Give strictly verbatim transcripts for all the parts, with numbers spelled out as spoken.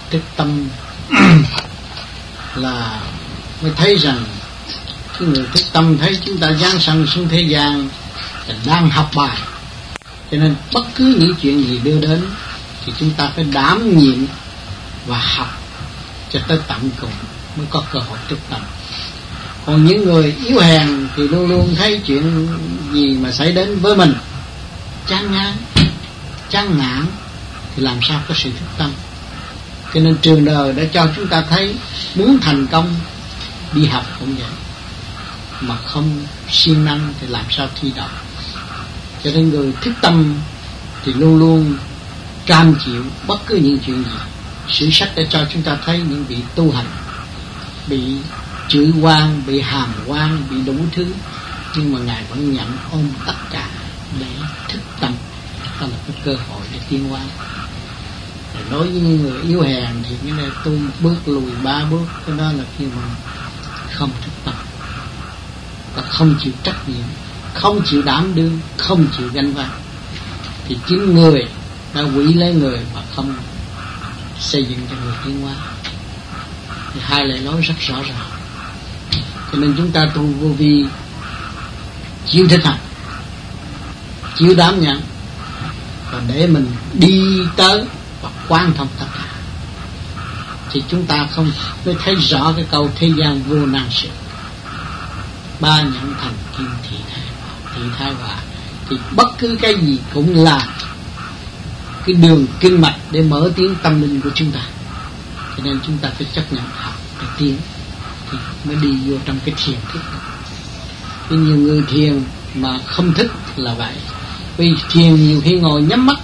thức tâm là mới thấy rằng cái người thức tâm thấy chúng ta giáng sanh xuống thế gian là đang học bài, cho nên bất cứ những chuyện gì đưa đến thì chúng ta phải đảm nhiệm và học cho tới tận cùng mới có cơ hội thức tâm. Còn những người yếu hèn thì luôn luôn thấy chuyện gì mà xảy đến với mình chán ngán, chán nản thì làm sao có sự thức tâm. Cho nên trường đời đã cho chúng ta thấy muốn thành công đi học cũng vậy, mà không siêng năng thì làm sao thi đậu. Cho nên người thức tâm thì luôn luôn cam chịu bất cứ những chuyện gì. Sử sách đã cho chúng ta thấy những vị tu hành bị chửi oan, bị hàm oan, bị đủ thứ, nhưng mà Ngài vẫn nhận ôm tất cả để thức tâm. Đó là cái cơ hội để tiến hóa. Đối với những người yếu hèn thì cái này tu một bước lùi ba bước, cái đó là khi mà không thức tâm và không chịu trách nhiệm, không chịu đảm đương, không chịu gánh vác, thì chính người đã quỷ lấy người mà không xây dựng cho người tiến hóa. Thì hai lời nói rất rõ ràng. Cho nên chúng ta tu vô vi, chịu thực hành, chịu đảm nhận, và để mình đi tới và quan thông tất cả, thì chúng ta không mới thấy rõ cái câu thế gian vô năng sự, ba nhận thành kim thị thai thị thai họa. Thì bất cứ cái gì cũng là cái đường kinh mạch để mở tiếng tâm linh của chúng ta. Cho nên chúng ta phải chấp nhận học để tiến thì mới đi vô trong cái thiền thức. Vì nhiều người thiền mà không thích là vậy. Vì thiền nhiều khi ngồi nhắm mắt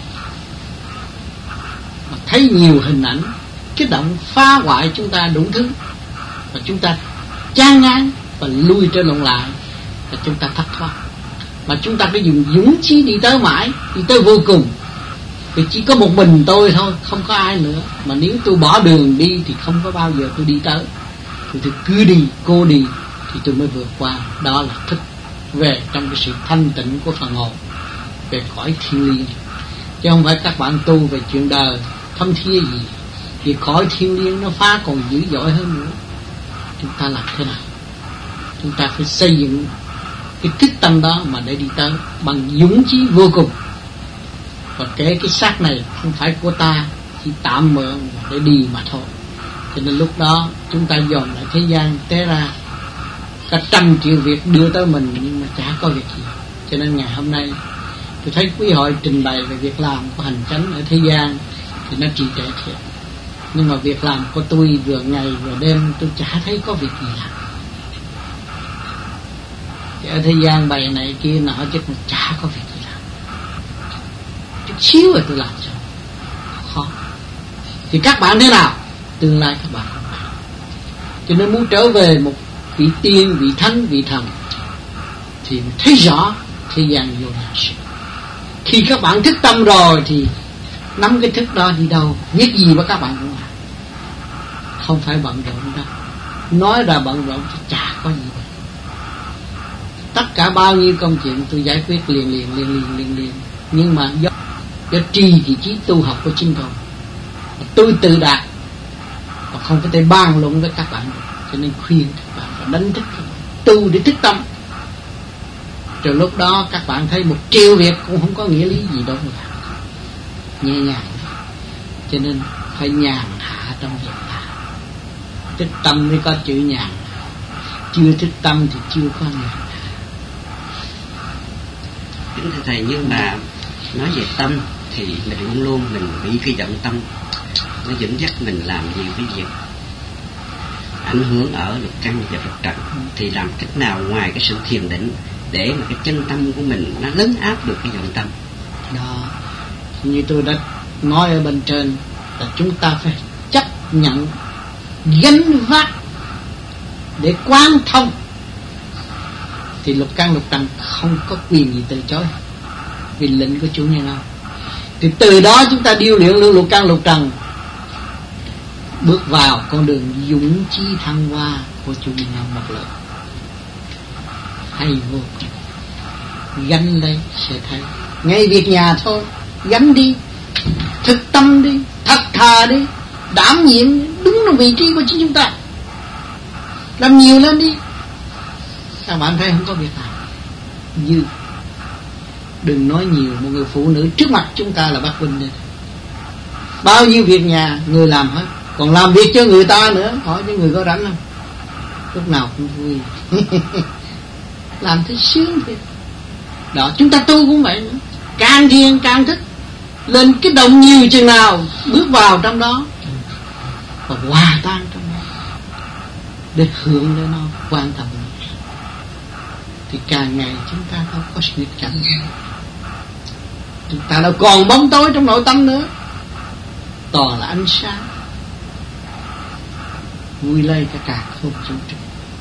mà thấy nhiều hình ảnh kích động phá hoại chúng ta đủ thứ, và chúng ta chán ngán và lui trở lộn lại, và chúng ta thất thoát. Mà chúng ta phải dùng dũng chí đi tới mãi, đi tới vô cùng. Vì chỉ có một mình tôi thôi, không có ai nữa. Mà nếu tôi bỏ đường đi thì không có bao giờ tôi đi tới. Thì tôi cứ đi, cô đi thì tôi mới vượt qua. Đó là thức về trong cái sự thanh tịnh của phần hồn, về cõi thiên liêng. Chứ không phải các bạn tu về chuyện đời thâm thia gì. Vì cõi thiên liêng nó phá còn dữ dội hơn nữa. Chúng ta làm thế nào? Chúng ta phải xây dựng cái thức tâm đó mà để đi tới bằng dũng chí vô cùng. Và kể cái xác này không phải của ta, chỉ tạm mượn để đi mà thôi. Cho nên lúc đó chúng ta dồn lại thế gian, té ra cả trăm triệu việc đưa tới mình nhưng mà chả có việc gì. Cho nên ngày hôm nay tôi thấy quý hội trình bày về việc làm của hành chánh ở thế gian thì nó trì trệ thiệt. Nhưng mà việc làm của tôi vừa ngày vừa đêm tôi chả thấy có việc gì làm. Thì ở thế gian bày này kia nọ chứ mà chả có việc gì làm. Chút xíu rồi tôi làm sao? Khó. Thì các bạn thế nào? Tương lai các bạn không làm. Cho nên muốn trở về một vị tiên, vị thánh, vị thần thì thấy rõ thế gian vô năng sự. Khi các bạn thức tâm rồi thì nắm cái thức đó đi đâu, biết gì mà các bạn cũng làm. Không phải bận rộn đâu. Nói ra bận rộn thì chả có gì đâu. Tất cả bao nhiêu công chuyện tôi giải quyết liền liền liền liền liền liền. Nhưng mà do, do trì kỳ trí tu học của chính tôi, tôi tự đạt và không có thể bàn luận với các bạn được. Cho nên khuyên các bạn và đánh thức các bạn tu để thức tâm. Rồi lúc đó các bạn thấy một triệu việc cũng không có nghĩa lý gì đâu mà nhẹ nhàng. Cho nên phải nhàn hạ trong việc làm. Thức tâm mới có chữ nhàn, chưa thức tâm thì chưa có nhàn. Kính thưa thầy, nhưng mà nói về tâm thì mình luôn luôn mình bị cái vọng tâm nó dẫn dắt mình làm nhiều cái việc ảnh hưởng ở lục căn và lục trần. Thì làm cách nào ngoài cái sự thiền định để mà cái chân tâm của mình nó lấn áp được cái vọng tâm đó? Như tôi đã nói ở bên trên là chúng ta phải chấp nhận gánh vác để quán thông, thì lục căn lục trần không có quyền gì từ chối, vì lệnh của chủ nhân ông. Thì từ đó chúng ta điêu luyện lưu lục căn lục trần, bước vào con đường dũng chí thăng hoa của chủ nhân ông một lần. Hay vô cùng. Gánh lấy sẽ thấy. Ngay việc nhà thôi, gánh đi, thực tâm đi, thật thà đi, đảm nhiệm đúng là vị trí của chính chúng ta. Làm nhiều lên đi. Các bạn thấy không có việc làm dư. Đừng nói nhiều, một người phụ nữ trước mặt chúng ta là bác Vinh đây. Bao nhiêu việc nhà người làm hết, còn làm việc cho người ta nữa. Hỏi cho người có rảnh không? Lúc nào cũng vui. Làm thấy sướng thiệt. Đó, chúng ta tu cũng vậy nữa. Càng thiền càng thích. Lên cái động nhiều chừng nào bước vào trong đó và hòa tan trong đó để hưởng để nó quan trọng, thì càng ngày chúng ta không có sự cảnh. Chúng ta đâu còn bóng tối trong nội tâm nữa, toàn là ánh sáng vui lây cả cả không trong trực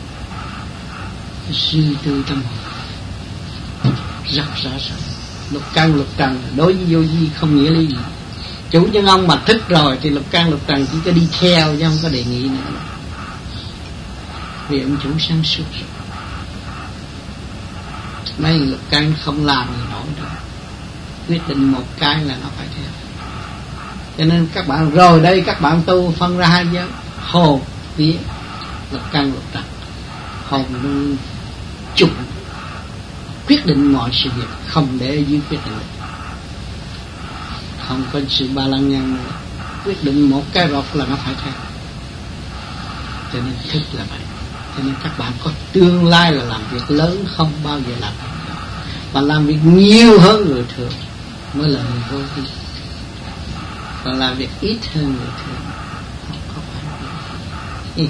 suy tư trong hồn rất rõ ràng. Lục căn lục trần đối với vô vi không nghĩa lý gì. Chủ nhân ông mà thích rồi thì lục căn lục trần chỉ có đi theo chứ không có đề nghị nữa, vì ông chủ sáng suốt rồi. Mấy lục căn không làm gì nổi đâu, quyết định một cái là nó phải theo. Cho nên các bạn rồi đây các bạn tu phân ra hai giới: hồn vía, lục căn lục trần. Hồn luôn chủ quyết định mọi sự việc, không để dưới quyết định, không có sự ba lăng nhăng nữa. Quyết định một cái rột là nó phải theo. Cho nên thích là vậy. Cho nên các bạn có tương lai là làm việc lớn, không bao giờ làm việc nhỏ, mà làm việc nhiều hơn người thường mới là người vô vi. Còn làm việc ít hơn người thường không có phải.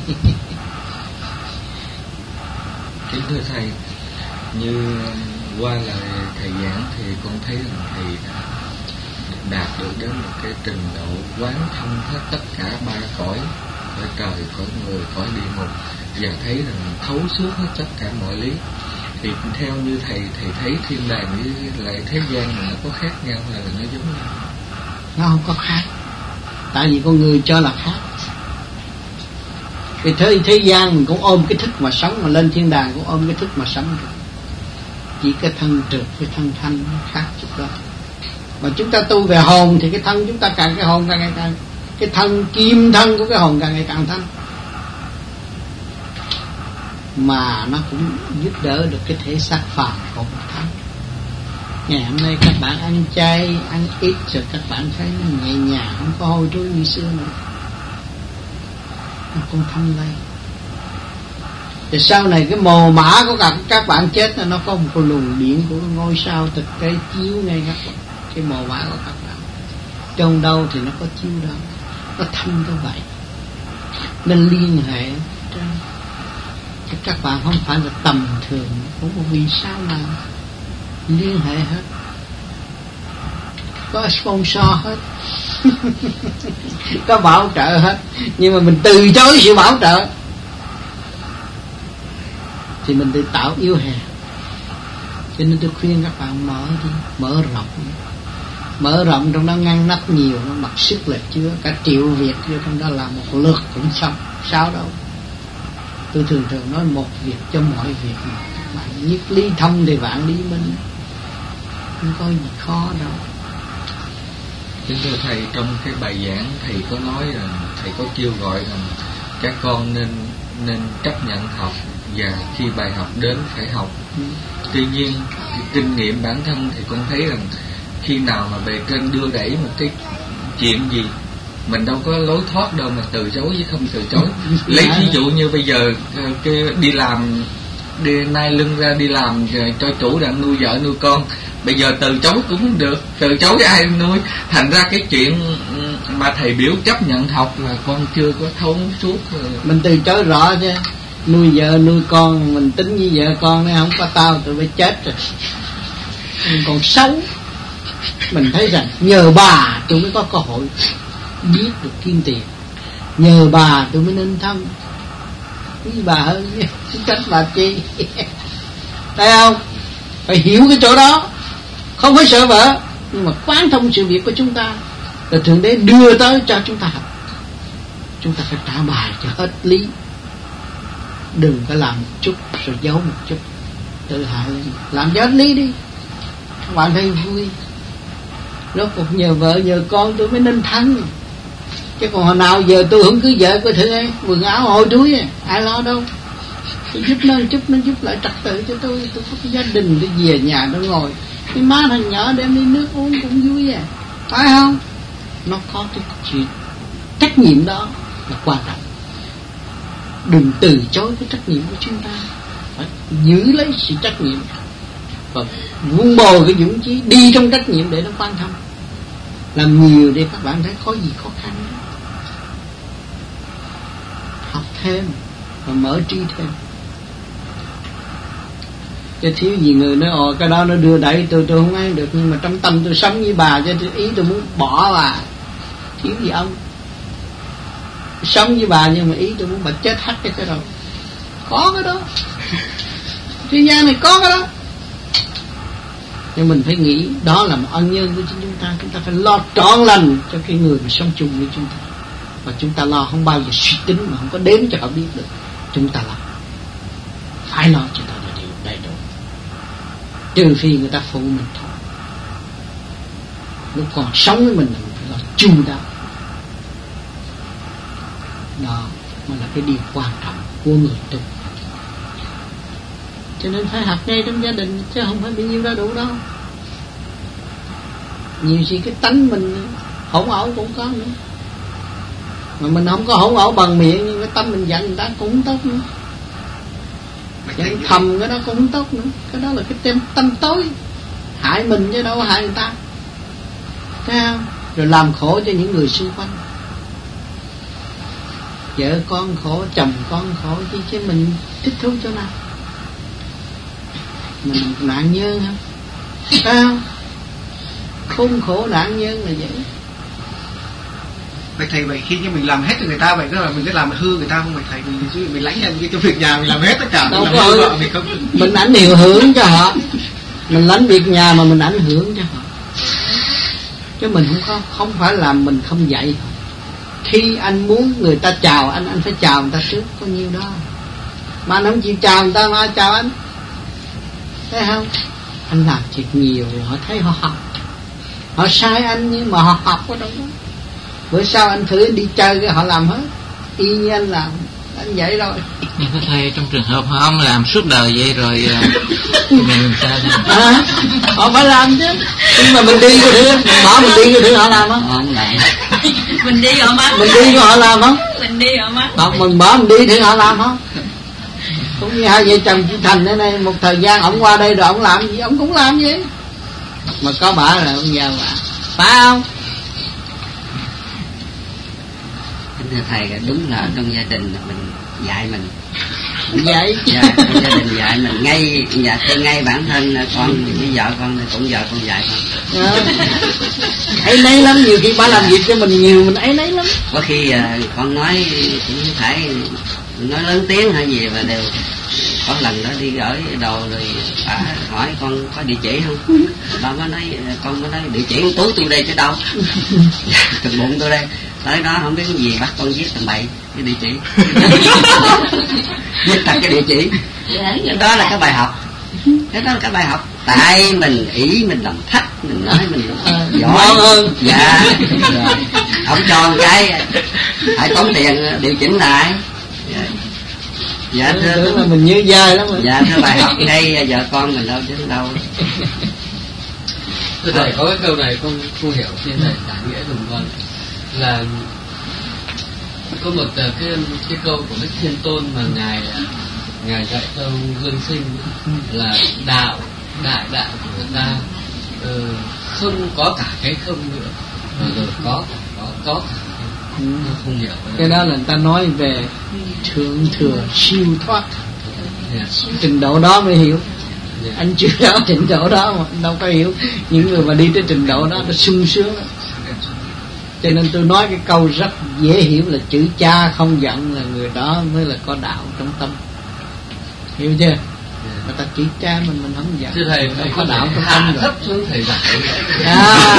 Kính thưa thầy, như qua lời thầy giảng thì con thấy rằng thầy đã đạt được đến một cái trình độ quán thông hết tất cả ba cõi, cõi trời, cõi người, cõi địa ngục, và thấy rằng thấu suốt hết tất cả mọi lý. Thì theo như thầy thầy thấy thiên đàng với lại thế gian mà nó có khác nhau hay là nó giống nhau? Nó không có khác, tại vì con người cho là khác. Vì thế thế gian mình cũng ôm cái thức mà sống, mà lên thiên đàng cũng ôm cái thức mà sống được. Chỉ cái thân trượt với thân thanh khác chút đó. Mà chúng ta tu về hồn thì cái thân chúng ta càng, cái hồn càng ngày càng, cái thân kim thân của cái hồn càng ngày càng thanh, mà nó cũng giúp đỡ được cái thể xác phàm của một thân. Ngày hôm nay các bạn ăn chay, ăn ít rồi các bạn thấy nhẹ nhàng, không có hôi trôi như xưa nữa, nó cũng thanh lây. Thì sau này cái mồ mã của các, các bạn chết là nó có một cái luồng điện của ngôi sao thực tế chiếu ngay các bạn, cái mồ mã của các bạn. Trong đâu thì nó có chiếu đâu, nó thanh như vậy. Nên liên hệ chứ các bạn không phải là tầm thường, cũng có vì sao nào liên hệ hết, có sponsor hết. Có bảo trợ hết, nhưng mà mình từ chối sự bảo trợ thì mình tự tạo yếu hèn. Cho nên tôi khuyên các bạn mở đi, mở rộng, mở rộng trong đó ngăn nắp nhiều, nó mặc sức là chưa cả triệu việc vô trong đó là một lượt cũng xong, sao đâu. Tôi thường thường nói một việc cho mọi việc mà các bạn nhất lý thông thì vạn lý minh, không có gì khó đâu. Kính thưa thầy, trong cái bài giảng thầy có nói rằng thầy có kêu gọi rằng các con nên nên chấp nhận học, và khi bài học đến phải học. Ừ. Tuy nhiên kinh nghiệm bản thân thì con thấy rằng khi nào mà bề trên đưa đẩy một cái chuyện gì mình đâu có lối thoát đâu mà từ chối với không từ chối. Lấy ví dụ như bây giờ cái đi làm, đi nai lưng ra đi làm cho chủ đang nuôi vợ nuôi con, bây giờ từ chối cũng không được, từ chối ai nuôi. Thành ra cái chuyện mà thầy biểu chấp nhận học là con chưa có thấu suốt. Mình từ chối rõ chứ, nuôi vợ nuôi con, mình tính với vợ con nếu không có tao tôi phải chết rồi, mình còn sống. Mình thấy rằng nhờ bà tôi mới có cơ hội biết được kim tiền, nhờ bà tôi mới nên thăm quý bà hơn trách bà chi. Thấy không? Phải hiểu cái chỗ đó, không phải sợ vợ, nhưng mà quán thông sự việc của chúng ta là Thượng Đế đưa tới cho chúng ta học. Chúng ta phải trả bài cho hết lý, đừng có làm một chút rồi giấu một chút, tự hại lên. Làm cho hết lý đi, các bạn thấy vui. Rốt cuộc nhờ vợ nhờ con tôi mới nên thắng, chứ Chứ còn hồi nào giờ tôi không cưới vợ coi thử ấy, quần áo hôi đuối ai lo đâu. Tôi giúp nó chút, nó giúp lại trật tự cho tôi. Tôi có cái gia đình, tôi về nhà nó ngồi cái má thằng nhỏ đem đi nước uống cũng vui à, phải không? Nó có cái chuyện trách nhiệm đó là quan trọng. Đừng từ chối cái trách nhiệm của chúng ta, phải giữ lấy sự trách nhiệm và vun bồi cái dũng chí đi trong trách nhiệm để nó quan thông. Làm nhiều để các bạn thấy có gì khó khăn đó. Học thêm và mở trí thêm. Chứ thiếu gì người nói ồ cái đó nó đưa đẩy tôi tôi không ăn được, nhưng mà trong tâm tôi sống với bà cho ý tôi muốn bỏ bà. Thiếu gì ông sống với bà nhưng mà ý tôi muốn bà chết hắt cái cái đầu. Có cái đó, thế gian này có cái đó. Nhưng mình phải nghĩ đó là một ân nhân của chính chúng ta. Chúng ta phải lo trọn lành cho cái người mà sống chung với chúng ta. Và chúng ta lo không bao giờ suy tính mà không có đếm cho họ biết được. Chúng ta lo, phải lo cho ta là điều đầy đủ. Trừ khi người ta phụ mình thôi. Lúc còn sống với mình là mình phải lo chu đáo. Đó mới là cái điều quan trọng của người tu. Cho nên phải học ngay trong gia đình, chứ không phải bao nhiêu đã đủ đâu. Nhiều khi cái tánh mình hỗn ẩu cũng có nữa. Mà mình không có hỗn ẩu bằng miệng, nhưng cái tâm mình giận người ta cũng không tốt nữa. Giận thầm cái đó cũng không tốt nữa. Cái đó là cái tâm, tâm tối, hại mình chứ đâu có hại người ta. Thấy không? Rồi làm khổ cho những người xung quanh. Vợ con khổ, chồng con khổ, chứ, chứ mình thích thú chỗ nào? Mình nạn nhân không? Phải không? Khốn khổ nạn nhân là vậy. Vậy thầy, vậy khi như mình làm hết cho người ta, vậy tức là mình sẽ làm hư người ta không? Vậy thầy, mình, mình lãnh nhận cái việc nhà mình làm hết tất cả, mình làm hư vợ mình không? Mình ảnh hưởng cho họ. Mình lãnh việc nhà mà mình ảnh hưởng cho họ. Chứ mình không có, không phải là mình không dạy họ. Khi anh muốn người ta chào anh, anh phải chào người ta trước, có nhiêu đó. Mà anh không chịu chào người ta mà chào anh, thấy không? Anh làm thiệt nhiều rồi họ thấy họ học. Họ sai anh nhưng mà họ học ở đâu đó. Bữa sau anh thử đi chơi cái họ làm hết y như anh làm, anh vậy rồi. Nhưng có thầy trong trường hợp họ không làm suốt đời vậy rồi mình sao à, họ phải làm chứ. Nhưng mà mình đi cái thứ mình bỏ mình đi cái thứ họ làm không? Không làm. Mình đi họ mắng. Mình đi họ làm không? Mình đi họ mắng. Còn mình bỏ mình đi thì họ làm không? Cũng như hai vợ chồng chị Thành ở đây một thời gian ổng qua đây rồi ổng làm gì ổng cũng làm vậy. Mà có bả là ông già bà, phải không? Thưa thầy, đúng là trong gia đình mình dạy mình vậy. Dạ, trong gia đình dạy mình ngay, dạ, ngay bản thân con với vợ con cũng vợ con dạy con. À, ấy nấy lắm, nhiều khi bà làm việc cho mình nhiều mình ấy nấy lắm. Có khi à, con nói cũng phải nói lớn tiếng hay gì mà đều. Có lần đó đi gửi đồ rồi bà hỏi con có địa chỉ không, bà mới nói con mới nói địa chỉ túi tôi đây chứ đâu. Từng bụng tôi đây, tới đó không biết cái gì bắt con viết tầm bậy cái địa chỉ. Viết thật cái địa chỉ. Đó là cái bài học. Cái đó là cái bài học. Tại mình ý mình làm thách, mình nói mình giỏi hơn. Dạ. Rồi. Ông cho một cái phải tốn tiền điều chỉnh lại. Dạ. Dạ thưa, tưởng là mình nhớ dai lắm rồi. Dạ thưa bài học ngay vợ con mình đâu chứ đâu. Thưa thầy, có cái câu này con không hiểu, xin thầy giải nghĩa dùm con. Là có một cái cái câu của Đức Thiên Tôn mà ngài ngài dạy cho Dương Sinh là đạo đại đạo của người ta uh, không có cả cái không nữa, rồi có có có cả ừ. Không hiểu cái đó là người ta nói về thượng thừa siêu thoát. Yeah. Trình độ đó mới hiểu. Yeah. Anh chưa đó trình độ đó mà anh đâu có hiểu. Những người mà đi tới trình độ đó nó sung sướng lắm. Cho nên tôi nói cái câu rất dễ hiểu là chữ cha không giận là người đó mới là có đạo trong tâm. Hiểu chưa? Yeah. Người ta chữ cha mình mình không giận. Thưa thầy, thầy có đạo trong tâm rồi. Thấp xuống thầy dạy. À.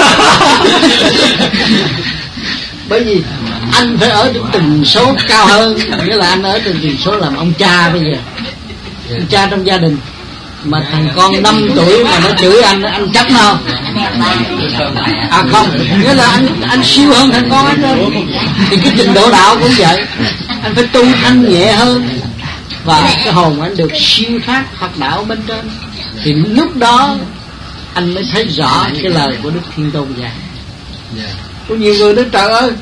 Bởi vì anh phải ở tần số cao hơn, nghĩa là anh ở tần số làm ông cha bây giờ, ông cha trong gia đình. mà thằng con năm tuổi mà nó chửi anh, anh chấp không? À không, nghĩa là anh anh siêu hơn thằng con anh rồi. Thì cái trình độ đạo cũng vậy, anh phải tu thanh nhẹ hơn và cái hồn anh được siêu thoát Phật đạo bên trên. Thì lúc đó anh mới thấy rõ cái lời của Đức Thiên Tôn dạy. Có nhiều người nói trời ơi,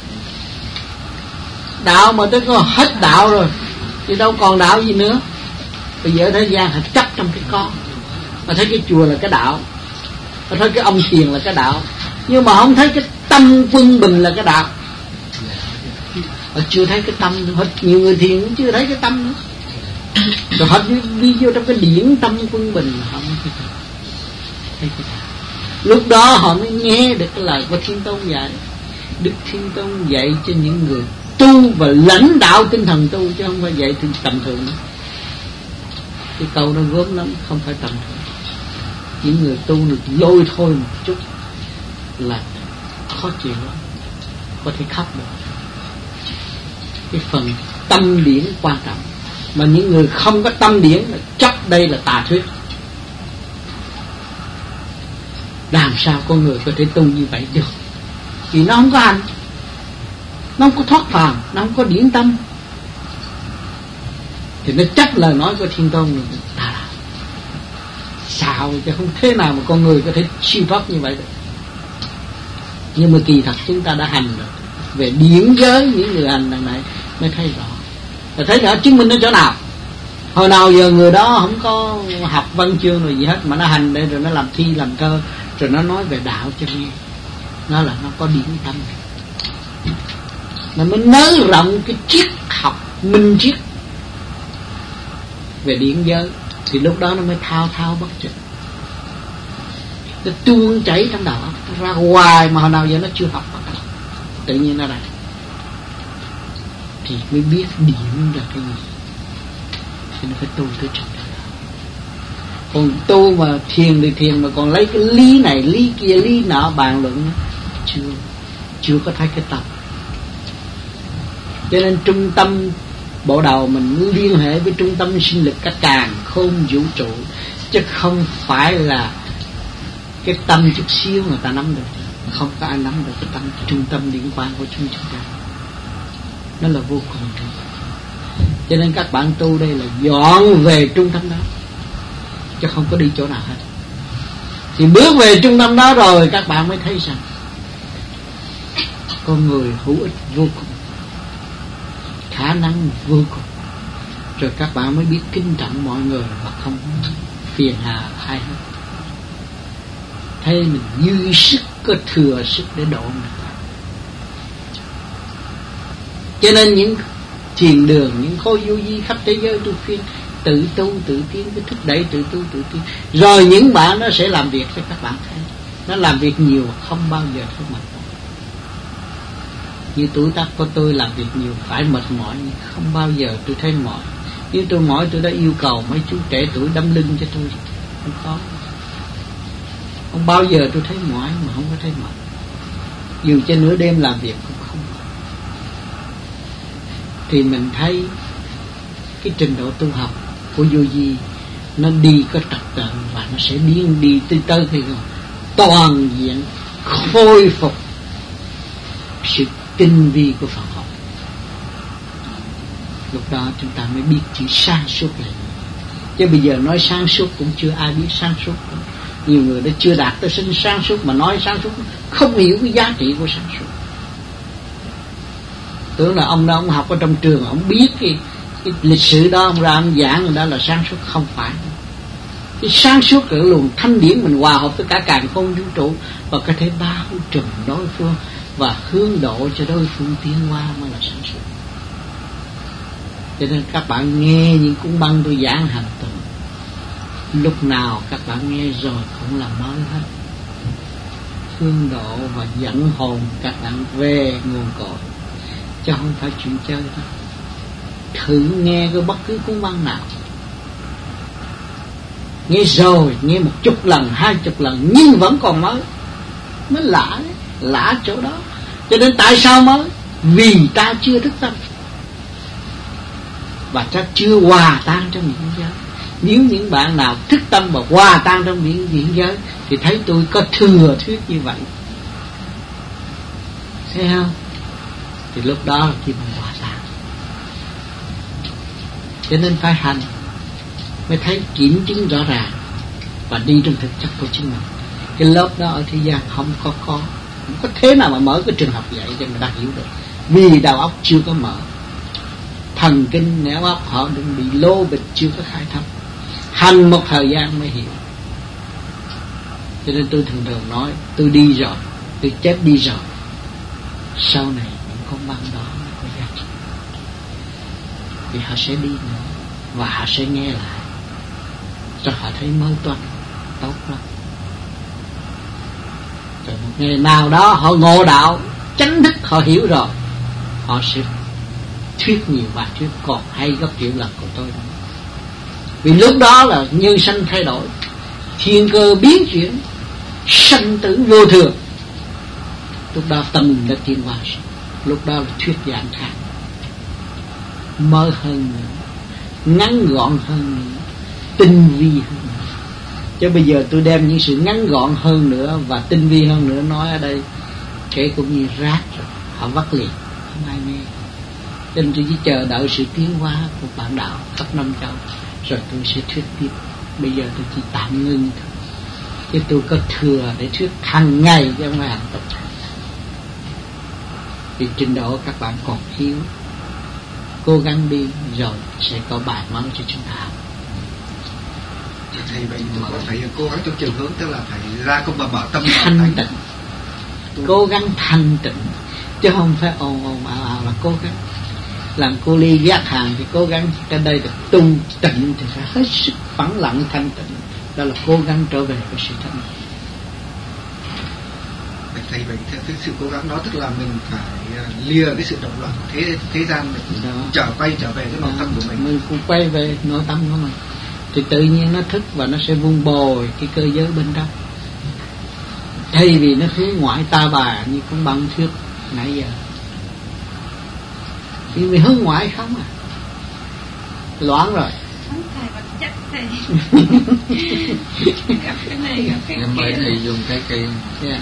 đạo mà tới có hết đạo rồi thì đâu còn đạo gì nữa. Bây giờ thế gian họ chấp trong cái con, mà thấy cái chùa là cái đạo, mà thấy cái ông thiền là cái đạo, nhưng mà không thấy cái tâm quân bình là cái đạo. Họ chưa thấy cái tâm nữa. Họ, nhiều người thiền cũng chưa thấy cái tâm nữa. Rồi họ đi, đi vô trong cái điển tâm quân bình họ mới thấy cái đạo. Lúc đó họ mới nghe được cái lời của Thiên Tôn dạy. Đức Thiên Tôn dạy cho những người tu và lãnh đạo tinh thần tu, chứ không phải dạy tầm thường nữa. Cái câu đó gớm lắm, không phải tầm thường. Những người tu được lôi thôi một chút là khó chịu lắm, có thể khóc được. Cái phần tâm điển quan trọng, mà những người không có tâm điển là chấp đây là tà thuyết. Làm sao con người có thể tu như vậy được? Vì nó không có hành, nó không có thoát phàm, nó không có điển tâm, thì nó chấp lời nói của Thiên Tôn là tà đạo. Sao chứ không thế nào mà con người có thể siêu thoát như vậy được. Nhưng mà kỳ thật chúng ta đã hành rồi. Về điển giới, những người hành đằng này mới thấy rõ. Rồi thấy rõ chứng minh nó chỗ nào? Hồi nào giờ người đó không có học văn chương rồi gì hết, mà nó hành đây rồi nó làm thi làm thơ, rồi nó nói về đạo cho nghe. Nó là nó có điển tâm, nó mới nới rộng cái triết học minh triết về điển giới. Thì lúc đó nó mới thao thao bất tuyệt, nó tuôn chảy trong đầu óc, nó ra hoài mà hồi nào giờ nó chưa học bắt đầu tự nhiên nó ra, thì mới biết điển là cái gì. Thì nó phải tu tới trong đó. Còn tu mà thiền thì thiền mà còn lấy cái lý này lý kia lý nọ bàn luận, chưa chưa có thấy cái tâm. Cho nên trung tâm bộ đầu mình liên hệ với trung tâm sinh lực các càn khôn vũ trụ, chứ không phải là cái tâm chút xíu người ta nắm được. Không có ai nắm được cái tâm trung tâm điển quang của chúng chúng ta. Nó là vô cùng trung. Cho nên các bạn tu đây là dọn về trung tâm đó, chứ không có đi chỗ nào hết. Thì bước về trung tâm đó rồi các bạn mới thấy rằng con người hữu ích vô cùng, khả năng vô cùng. Rồi các bạn mới biết kính trọng mọi người và không phiền hà ai hết. Thấy mình dư sức, có thừa sức để độ người ta. Cho nên những thiền đường, những khối vô vi khắp thế giới tu phiên tự tu tự tiến, cái thúc đẩy tự tu tự tiến. Rồi những bạn nó sẽ làm việc cho các bạn thấy. Nó làm việc nhiều không bao giờ thấy mệt mỏi. Như tuổi tác của tôi làm việc nhiều phải mệt mỏi, không bao giờ tôi thấy mỏi. Nếu tôi mỏi tôi đã yêu cầu mấy chú trẻ tuổi đâm lưng cho tôi, không có. Không bao giờ tôi thấy mỏi mà không có thấy mệt. Dù cho nửa đêm làm việc cũng không mệt. Thì mình thấy cái trình độ tu học của vô vi nó đi có trật tự và nó sẽ biến đi tới tới khi toàn diện khôi phục sự tinh vi của Phật học. Lúc đó chúng ta mới biết chữ sáng suốt là gì. Chứ bây giờ nói sáng suốt cũng chưa ai biết sáng suốt. Nhiều người đã chưa đạt tới sinh sáng suốt mà nói sáng suốt, không hiểu cái giá trị của sáng suốt. Tưởng là ông đó ông học ở trong trường, ông biết cái, cái lịch sử đó, ông ra ông giảng người đó là sáng suốt. Không phải. Cái sáng suốt là luồng thanh điển mình hòa hợp với cả càn khôn vũ trụ và có thể bao trùm đối phương và hướng độ cho đối phương tiến qua mới là sáng suốt. Cho nên các bạn nghe những cuốn băng tôi giảng hành tuần, lúc nào các bạn nghe rồi cũng là mới hết, hướng độ và dẫn hồn các bạn về nguồn cội, chứ không phải chuyện chơi đâu. Thử nghe cái bất cứ cuốn băng nào, nghe rồi nghe một chục lần, hai chục lần nhưng vẫn còn mới, mới lạ, lạ chỗ đó. Cho nên tại sao mới? Vì ta chưa thức tâm và ta chưa hòa tan trong những giới. Nếu những bạn nào thức tâm và hòa tan trong biển diễn giới thì thấy tôi có thừa thuyết như vậy, thấy không? Thì lúc đó là khi mình hòa tan. Cho nên phải hành mới thấy kiểm chứng rõ ràng và đi trong thực chất của chính mình. Cái lớp đó ở thế gian không có có không có thế nào mà mở cái trường học dạy cho người ta hiểu được, vì đầu óc chưa có mở, thần kinh não óc họ đừng bị lô bịch, chưa có khai thác. Hành một thời gian mới hiểu. Cho nên tôi thường thường nói tôi đi rồi, tôi chết đi rồi, sau này những con băng đó nó có giá trị, vì họ sẽ đi nữa và họ sẽ nghe lại, cho họ thấy mâu tuẫn tốt lắm. Rồi một ngày nào đó họ ngộ đạo chánh thức, họ hiểu rồi, họ sẽ thuyết nhiều bài thuyết còn hay gấp triệu lần của tôi đó. Vì lúc đó là nhân sanh thay đổi, thiên cơ biến chuyển, sanh tử vô thường. Lúc đó tâm mình đã tiến hóa, lúc đó là thuyết giảng khác, mơ hơn nữa, ngắn gọn hơn nữa, tinh vi hơn nữa. Chứ bây giờ tôi đem những sự ngắn gọn hơn nữa và tinh vi hơn nữa nói ở đây, kể cũng như rác rồi, họ vắt liền, không ai nghe. Nên tôi chỉ chờ đợi sự tiến hóa của bản đạo khắp năm châu, rồi tôi sẽ thuyết tiếp. Bây giờ tôi chỉ tạm ngưng thôi, chứ tôi có thừa để thuyết hàng ngày chứ không phải hàng tuần. Vì trình độ các bạn còn thiếu, cố gắng đi rồi sẽ có bài mới cho chúng ta. Thầy vậy mà phải cố gắng trong trường hướng, tức là phải ra công mà bảo tâm thanh tịnh, cố gắng thanh tịnh, chứ không phải ồn ồn ào ào là cố gắng. Làm cô ly giác hàng thì cố gắng cái đây được tung tịnh thì phải hết sức phẳng lặng thanh tịnh, đó là cố gắng trở về với sự thanh tịnh. Thầy vậy theo cái sự cố gắng đó tức là mình phải lìa cái sự động loạn thế thế gian để trở quay trở về cái nội tâm của mình. Mình cũng quay về nội tâm của mình thì tự nhiên nó thức và nó sẽ vun bồi cái cơ giới bên trong, thay vì nó hướng ngoại ta bà như con băng thuyết nãy giờ. Vì mình hướng ngoại không à, loạn rồi. Không thầy vật chất thầy. Gặp cái này gặp cái em mới thầy dùng cái cây. Yeah,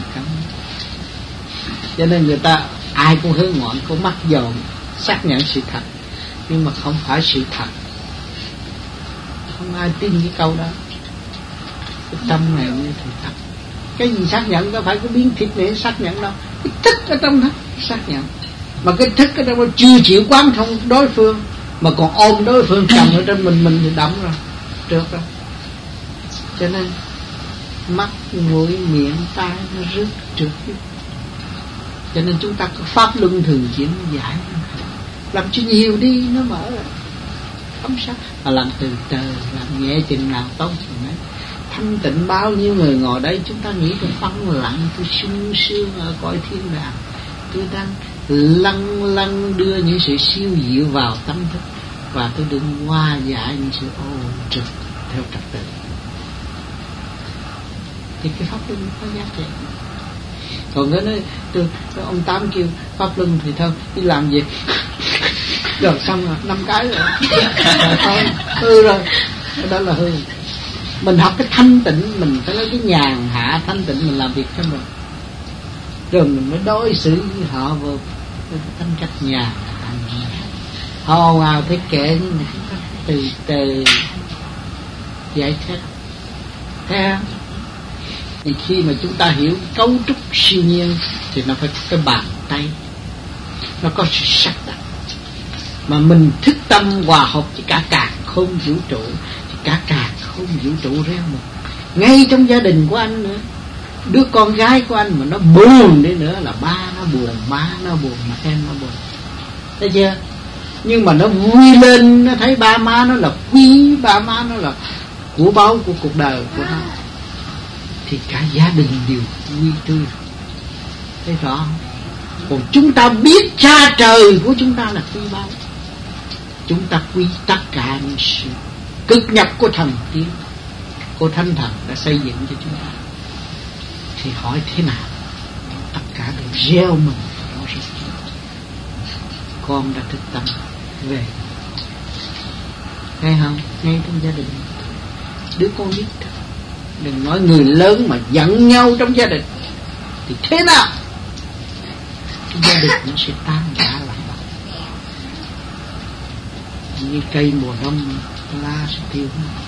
cho nên người ta ai cũng hướng ngoại, cũng mắc dồn xác nhận sự thật, nhưng mà không phải sự thật. Không ai tin cái câu đó. Cái tâm này như thì thật. Cái gì xác nhận có phải cái biến thịt để xác nhận đâu. Cái thức ở trong đó xác nhận. Mà cái thức ở trong đó chưa chịu quán thông đối phương, mà còn ôm đối phương chồng ở trên mình, mình thì đóng rồi, trượt rồi. Cho nên mắt, mũi, miệng, tai nó rước trượt. Cho nên chúng ta có pháp luân thường chuyển giải, làm cho nhiều đi nó mở rồi, không sao. Mà làm từ từ, làm nhẹ chừng nào tốt chừng ấy. Thanh tịnh bao nhiêu người ngồi đây, chúng ta nghĩ tôi phăng lặng, tôi sung sướng ở cõi thiên đàng, tôi đang lăn lăn đưa những sự siêu diệu vào tâm thức, và tôi đừng hoa giải những sự ô trực theo trật tự. Thì cái pháp luân có giá trị. Còn cái nói tôi, ông Tám kêu pháp luân thì thôi đi làm việc rồi xong rồi năm cái rồi, rồi thôi hư rồi, đó là hư. Mình học cái thanh tịnh, mình phải lấy cái nhàn hạ thanh tịnh mình làm việc cho mình, rồi mình mới đối xử với họ vô cái tính cách nhàn hạ. Họ ồn ào thấy kệ, nhưng mà từ từ giải thích, thấy không? Thì khi mà chúng ta hiểu cấu trúc siêu nhiên thì nó phải có cái bàn tay, nó có sự sắc đặt. Mà mình thức tâm hòa hợp với cả càn khôn vũ trụ, thì cả càn khôn vũ trụ reo một. Ngay trong gia đình của anh nữa, đứa con gái của anh mà nó buồn đi nữa là ba nó buồn, má nó buồn, mà em nó buồn, thấy chưa? Nhưng mà nó vui lên, nó thấy ba má nó là quý, ba má nó là của báu của cuộc đời của nó, thì cả gia đình đều vui tươi. Thấy rõ không? Còn chúng ta biết cha trời của chúng ta là quý báu, chúng ta quý tất cả những sự cực nhập của thần tiên, của thánh thần đã xây dựng cho chúng ta, thì hỏi thế nào tất cả đều gieo mình nó rất nhiều. Con đã thức tâm về, thấy không? Ngay trong gia đình đứa con nít. Đừng nói người lớn mà giận nhau trong gia đình thì thế nào cái gia đình nó sẽ tan rã lại. Như cây mùa đông lá sẽ tiêu hết.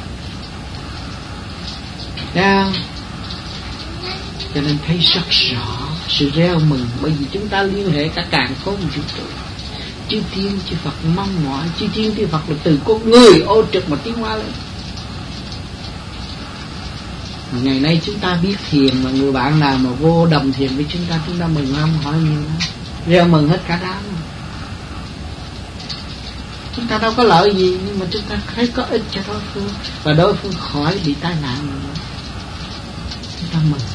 Nào, cho nên thấy rất rõ sự reo mừng, bởi vì chúng ta liên hệ cả càn khôn vũ trụ. Chư Thiên chư Phật mong mỏi, chư Thiên chư Phật là từ con người ô trực mà tiến hóa lên. Ngày nay chúng ta biết thiền, mà người bạn nào mà vô đồng thiền với chúng ta, chúng ta mừng không? Hỏi nhiều lắm, reo mừng hết cả đám. Chúng ta đâu có lợi gì, nhưng mà chúng ta thấy có ích cho đối phương, và đối phương khỏi bị tai nạn nữa, chúng ta mừng.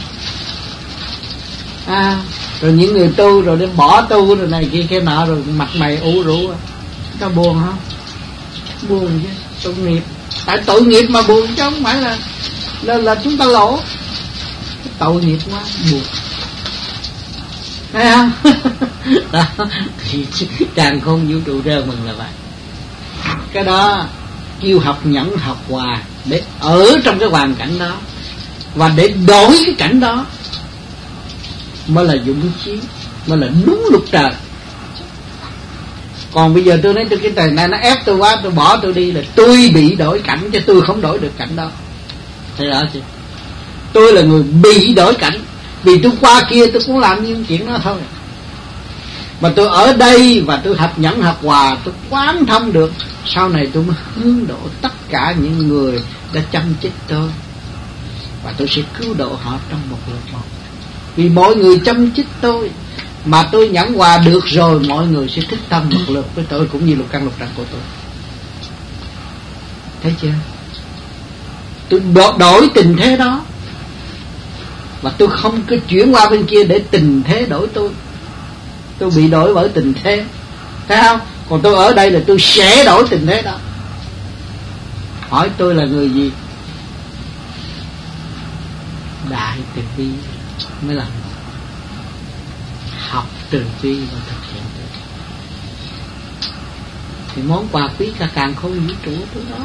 À, rồi những người tu rồi đến bỏ tu rồi này kia kia nọ, rồi mặt mày ủ rũ, chúng ta buồn không? Buồn chứ, tội nghiệp. Tại tội nghiệp mà buồn, chứ không phải là là, là chúng ta lỗ. Tội nghiệp quá, buồn. Thấy không? Đó, thì càng không vũ trụ reo mừng là vậy. Cái đó kêu học nhẫn học hòa, để ở trong cái hoàn cảnh đó và để đổi cái cảnh đó mới là dũng chí, mới là đúng luật trời. Còn bây giờ tôi nói tôi cái thời này nó ép tôi quá, tôi bỏ tôi đi là tôi bị đổi cảnh, chứ tôi không đổi được cảnh đó. Thấy rõ chưa? Tôi là người bị đổi cảnh, vì tôi qua kia tôi cũng làm những chuyện đó thôi. Mà tôi ở đây và tôi học nhẫn học hòa, tôi quán thông được, sau này tôi mới hướng độ tất cả những người đã chăm chích tôi, và tôi sẽ cứu độ họ trong một lượt một. Vì mọi người chăm chích tôi mà tôi nhẫn hòa được rồi, mọi người sẽ thích tâm một lượt với tôi, cũng như lục căn lục trần của tôi. Thấy chưa? Tôi đổi tình thế đó, và tôi không cứ chuyển qua bên kia để tình thế đổi tôi. Tôi bị đổi bởi tình thế, thấy không? Còn tôi ở đây là tôi sẽ đổi tình thế đó. Hỏi tôi là người gì? Đại từ bi mới làm. Học từ bi và thực hiện từ. Thì món quà quý cả càng không vũ trụ tôi đó.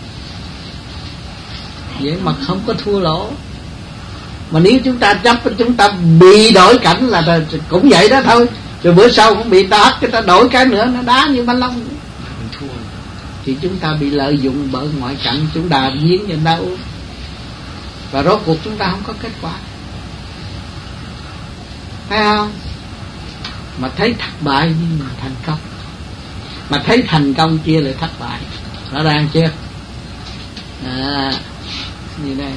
Vậy mà không có thua lỗ. Mà nếu chúng ta chấp, chúng ta bị đổi cảnh là cũng vậy đó thôi. Rồi bữa sau cũng bị ta hất, cái ta đổi cái nữa, nó đá như bánh lông. Thì chúng ta bị lợi dụng bởi ngoại cảnh, chúng ta giếng vào đau, và rốt cuộc chúng ta không có kết quả. Thấy không? Mà thấy thất bại nhưng mà thành công, mà thấy thành công chia lại thất bại. Rõ ràng chưa? À, như đây.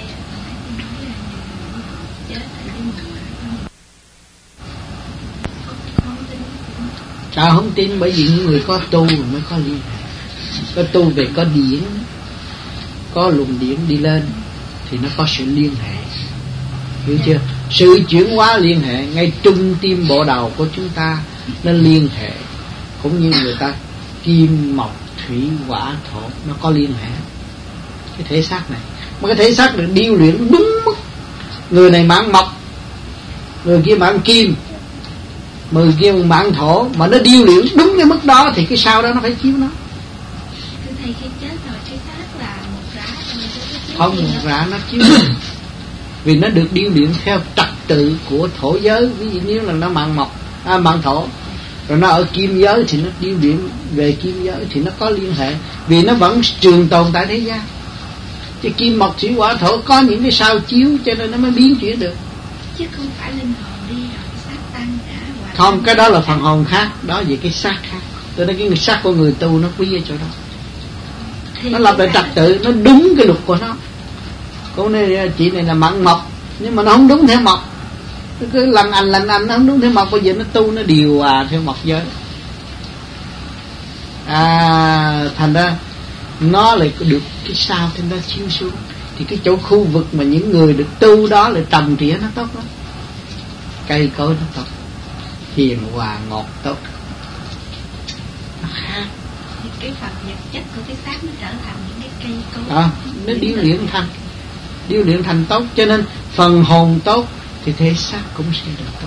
Sao không tin? Bởi vì những người có tu mới có liên hệ. Có tu về có điển, có luồng điển đi lên thì nó có sự liên hệ. Hiểu chưa? Sự chuyển hóa liên hệ ngay trung tim bộ đầu của chúng ta, nó liên hệ. Cũng như người ta kim mộc thủy hỏa thổ, nó có liên hệ. Cái thể xác này, mà cái thể xác được điêu luyện đúng mức. Người này mạng mộc, người kia mạng kim, người kia mạng thổ, mà nó điêu luyện đúng cái mức đó thì cái sau đó nó phải chiếu nó. Thưa thầy, khi chết rồi cái xác là một rã, không một rã nó chiếu. Vì nó được điêu luyện theo trật tự của thổ giới. Ví dụ như là nó mạng mộc, à, mạng thổ, rồi nó ở kim giới thì nó điêu luyện về kim giới thì nó có liên hệ. Vì nó vẫn trường tồn tại thế gian. Chứ kim mộc thủy hỏa thổ có những cái sao chiếu, cho nên nó mới biến chuyển được. Chứ không phải linh hồn đi rồi xác tan rã. Không, cái đó là phần hồn khác, đó về cái xác khác. Tôi nói cái xác của người tu nó quý ở chỗ đó. Thì nó lập lại trật tự, nó đúng cái luật của nó. Cũng này chị này là mạng mộc, nhưng mà nó không đúng theo mộc. Nó cứ lành anh lành anh, nó không đúng theo mộc. Bây giờ nó tu, nó điều hòa theo mộc giới. À, thành ra nó lại được cái sao trên đó chiếu xuống. Thì cái chỗ khu vực mà những người được tu đó lại trồng tỉa nó tốt lắm. Cây cối nó tốt, hiền hòa ngọt tốt. Nó khác. Thì cái phần vật chất của cái xác nó trở thành những cái cây cối. Đó, nó điêu luyện thành điêu luyện thành tốt. Cho nên phần hồn tốt thì thể xác cũng sẽ được tốt.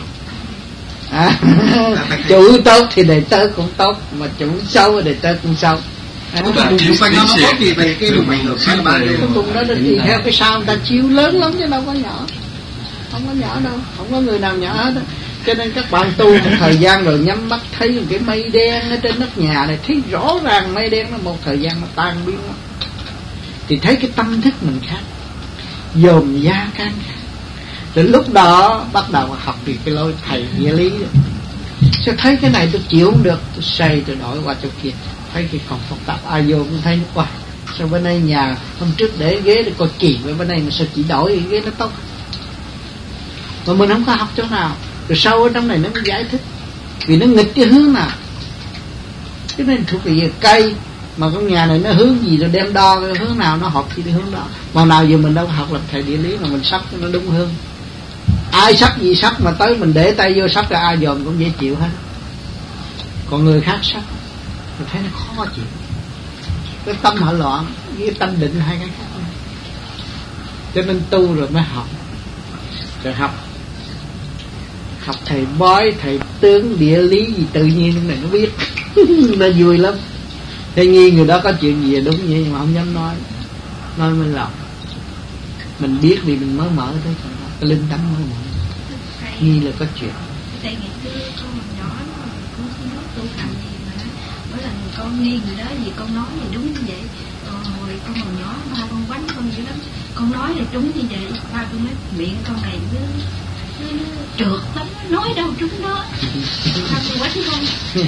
À, chủ tốt thì đệ tớ cũng tốt, mà chủ xấu thì đệ tớ cũng xấu. vùng xung quanh nó nó có gì về cái vùng ảnh hưởng hai ba cái vùng đó được tùy theo cái sao người ta chiếu lớn lắm chứ đâu có nhỏ, không có nhỏ đâu, không có người nào nhỏ hết đó. Cho nên các bạn tu một thời gian rồi nhắm mắt thấy một cái mây đen ở trên nóc nhà này, thấy rõ ràng mây đen nó một thời gian nó tan biến lắm. Thì thấy cái tâm thức mình khác, dòm gia can khác. Đến lúc đó bắt đầu học về cái lối thầy nghĩa lý rồi. Sẽ thấy cái này tôi chịu không được, tôi xây tôi đổi qua chỗ kia. Thấy cái còn phức tạp ai vô cũng thấy wow, sao bên đây nhà hôm trước để ghế để coi kỳ, với bên đây mà sao chỉ đổi cái ghế nó tốt. Mà mình không có học chỗ nào. Rồi sau ở trong này nó mới giải thích, vì nó nghịch cái hướng nào. Cho nên thuộc về cây, mà con nhà này nó hướng gì rồi đem đo cái hướng nào nó hợp với cái hướng đó. Mà nào giờ mình đâu có học làm thầy địa lý mà mình sắp cho nó đúng hướng. Ai sắp gì sắp mà tới mình để tay vô sắp ra ai dòm cũng dễ chịu hết. Còn người khác sắp mình thấy nó khó chịu. Cái tâm họ loạn với tâm định hai cái khác nhau. Cho nên tu rồi mới học. Rồi học học thầy bói, thầy tướng, địa lý gì tự nhiên lúc này nó biết. Nó vui lắm. Thế nghi người đó có chuyện gì đúng vậy nhưng mà không dám nói. Nói mới lòng. Mình biết vì mình mới mở tới cái linh tánh mới mở. Nghi là có chuyện. Tại ngày xưa con còn nhỏ mà con không có tu hành gì mà mỗi lần con nghi người đó gì con nói thì đúng như vậy. Còn hồi con còn nhỏ ba con quánh con dữ lắm, con nói thì đúng như vậy. Ba con nói miệng con này nó, nó, nó trượt lắm, nói đâu trúng đó. Ba con quánh con.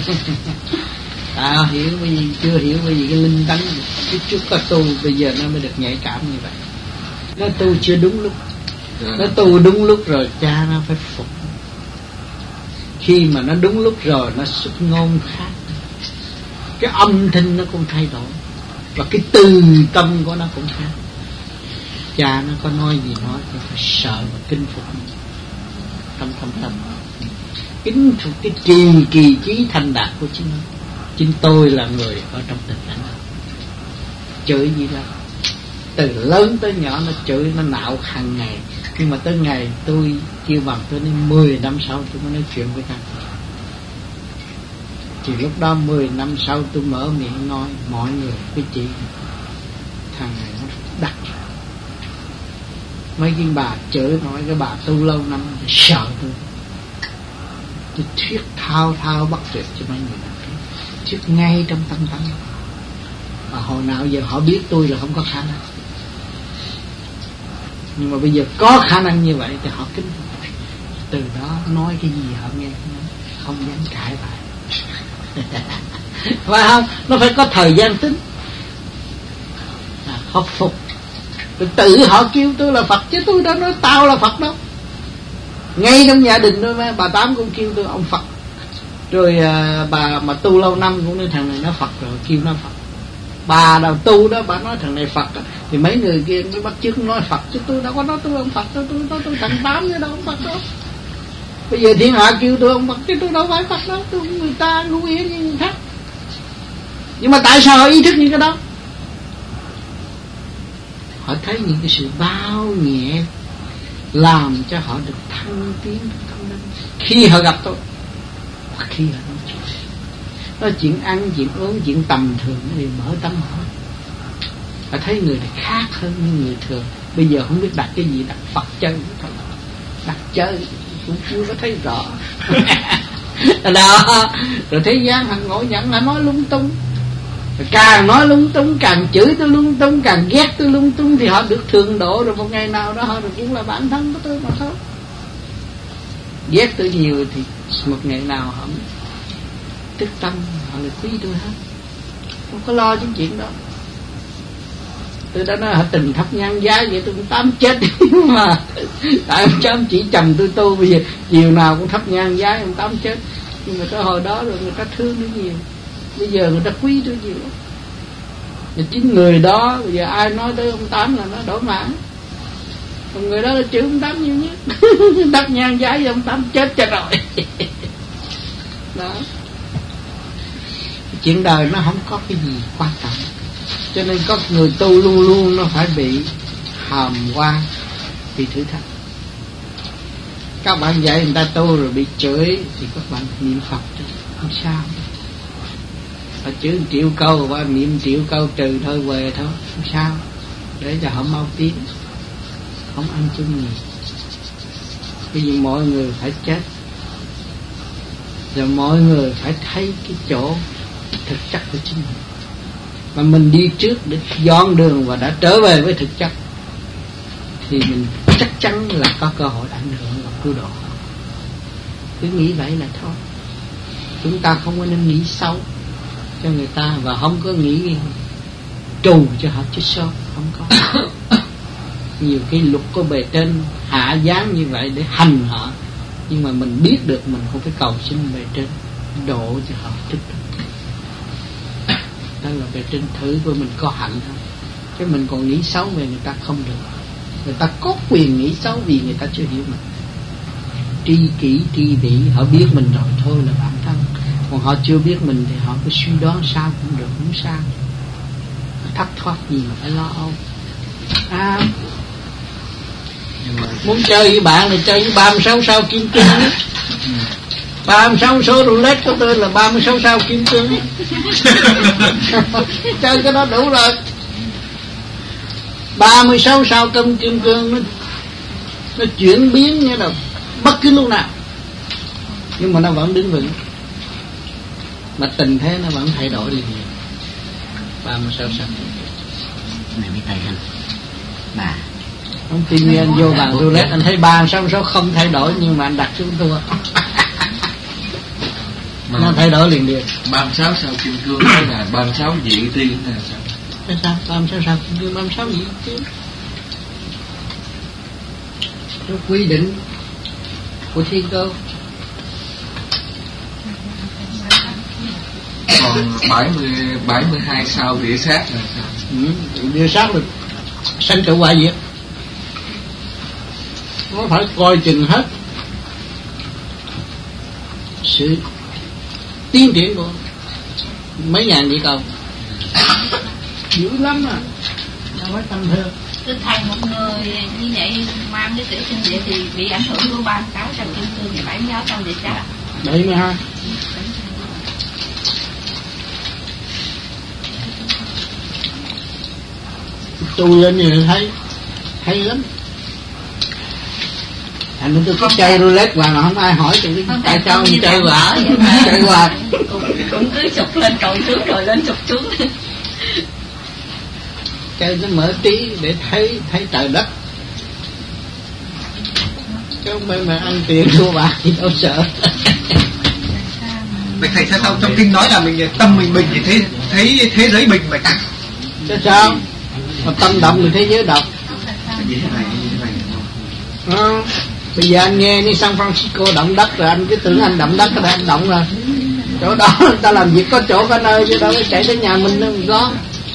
À hiểu bởi vì chưa hiểu bởi vì cái linh tánh cái trước có tu bây giờ nó mới được nhạy cảm như vậy. Nó tu chưa đúng lúc. Nó tu đúng lúc rồi cha nó phải phục. Khi mà nó đúng lúc rồi nó xuất ngôn khác, cái âm thanh nó cũng thay đổi, và cái từ tâm của nó cũng khác. Cha nó có nói gì nói thì phải sợ và kinh phục trong thâm tâm, kính phục cái trì kỳ chí thành đạt của chính nó. Chính tôi là người ở trong tình cảnh đó. Chửi gì đâu, từ lớn tới nhỏ nó chửi nó nạo hàng ngày. Nhưng mà tới ngày tôi kêu bằng tôi đến mười năm sau tôi mới nói chuyện với thằng. Thì lúc đó mười năm sau tôi mở miệng nói mọi người cái chị thằng này nó đắc. Mấy cái bà chửi nói cái bà tu lâu năm sợ tôi. Tôi thuyết thao thao bất tuyệt cho mấy người đó. Thuyết ngay trong tâm tâm. Và hồi nào giờ họ biết tôi là không có khả năng. Nhưng mà bây giờ có khả năng như vậy thì họ kính. Từ đó nói cái gì họ nghe không dám cãi lại. Phải không? Nó phải có thời gian tính. À, họ phục. Rồi tự họ kêu tôi là Phật chứ tôi đâu nói tao là Phật đâu. Ngay trong gia đình thôi mà bà Tám cũng kêu tôi ông Phật. Rồi à, bà mà tu lâu năm cũng nói thằng này nó Phật rồi kêu nó Phật. Bà đầu tu đó bà nói thằng này Phật đó. Thì mấy người kia mới bắt chước nói Phật chứ tôi đâu có nói tôi ông Phật đâu, tôi nói tôi thằng Tám chứ đâu ông Phật đâu. Bây giờ thiên hạ kêu tôi ông Phật chứ tôi đâu phải Phật đâu, tôi người ta ngu yên như người khác. Nhưng mà tại sao họ ý thức những cái đó? Họ thấy những cái sự bao nhẹ làm cho họ được thăng tiến tâm linh. Khi họ gặp tôi hoặc khi họ nói chuyện, nói chuyện ăn, chuyện uống, chuyện tầm thường nó đều mở tâm họ. Họ thấy người này khác hơn những người thường. Bây giờ không biết đặt cái gì, đặt Phật chơi thôi. Đặt chơi cũng chưa có thấy rõ. Đó. Rồi thế gian họ ngộ nhận, họ nói lung tung. Rồi càng nói lung tung, càng chửi tôi lung tung, càng ghét tôi lung tung thì họ được thường độ. Rồi một ngày nào đó họ được cũng là bản thân của tôi mà thôi. Ghét tôi nhiều thì một ngày nào họ tức tâm, họ lại quý tôi hết. Không có lo những chuyện đó. Tôi đã nói họ tình thấp nhan giá vậy tôi cũng tám chết. Mà tại ông cháu chỉ chồng tôi tu bây giờ chiều nào cũng thấp nhan giá ông tám chết. Nhưng mà tới hồi đó rồi người ta thương tôi nhiều. Bây giờ người ta quý tôi nhiều lắm. Và chính người đó bây giờ ai nói tới ông Tám là nó đổi mạng. Còn người đó là chữ ông Tám nhiều nhất. Thấp nhan giá với ông Tám chết cho rồi. Đó. Chuyện đời nó không có cái gì quan trọng. Cho nên có người tu luôn luôn nó phải bị hàm quan, bị thử thách. Các bạn dạy người ta tu rồi bị chửi thì các bạn niệm Phật chứ không sao. họ chữ triệu câu và niệm triệu câu trừ thôi về thôi, không sao, để cho họ mau tiến, không ăn chung gì. Bởi vì mọi người phải chết, rồi mọi người phải thấy cái chỗ thực chất của chính mình, mà mình đi trước để dọn đường và đã trở về với thực chất, thì mình chắc chắn là có cơ hội ảnh hưởng và cứu độ. Cứ nghĩ vậy là thôi. Chúng ta không có nên nghĩ xấu cho người ta, và không có nghĩ trù cho họ chết sớm, không có. Nhiều cái luật của bề trên hạ giáng như vậy để hành họ, nhưng mà mình biết được mình không phải cầu xin bề trên độ cho họ thức được. Đó là bề trên thử của mình có hạnh thôi, chứ mình còn nghĩ xấu về người ta không được. Người ta có quyền nghĩ xấu vì người ta chưa hiểu mình. Tri kỷ tri vĩ, họ biết mình rồi thôi là bản thân. Còn họ chưa biết mình thì họ cứ suy đoán sao cũng được, không sao. Thất thoát gì mà phải lo âu. À, muốn chơi với bạn thì chơi với ba mươi sáu sao kim cương. ba mươi sáu số roulette của tôi là ba mươi sáu sao kim cương. Chơi cái đó đủ rồi. ba mươi sáu sao cân kim cương nó, nó chuyển biến như là bất cứ lúc nào, nhưng mà nó vẫn đứng vững, mà tình thế nó vẫn thay đổi đi nhiều. ba mươi sáu sao này mới tay anh bà không tin nghe anh vô bàn roulette anh thấy ba mươi sáu số không thay đổi, nhưng mà anh đặt xuống thua. Nó thay đổi liền liền. ba mươi sáu sao kim cương hay là ba mươi sáu vị tiên hay là sao? Cái sao? ba mươi sáu sao kim cương, ba mươi sáu vị tiên. Nó quy định của thiên cơ. Còn bảy mươi, bảy mươi hai sao địa sát là sao? Ừ, địa sát là sanh tử hoại diệt. Nó phải coi chừng hết sự tiến triển của mấy ngàn vị cầu. Dữ lắm à, đâu phải tâm thương. Tôi thầy một người như vậy mang cái tiểu sinh vậy thì bị ảnh hưởng của ba mươi sáu sao kim cương và bảy mươi sáu sao địa sát. bảy mươi hai. Tôi lên như thấy hay lắm. Thành nên tôi có chơi roulette và mà không ai hỏi tôi tại sao mình chơi hoài, chơi hoài cũng cứ sụp lên trồi xuống rồi lên sụp xuống. Chơi nó mở trí để thấy thấy trời đất, chứ không phải mà ăn tiền thua bạc thì đâu sợ. Vậy thầy sao trong kinh nói là mình tâm mình bình thì thấy thấy thế giới bình vậy cả? Chứ sao? Mà tâm động thì thế giới động. À, bây giờ anh nghe đi San Francisco động đất rồi anh cứ tưởng anh động đất, cái anh động rồi. Chỗ đó người ta làm việc có chỗ có nơi, chứ đâu có chạy đến nhà mình đâu mình có.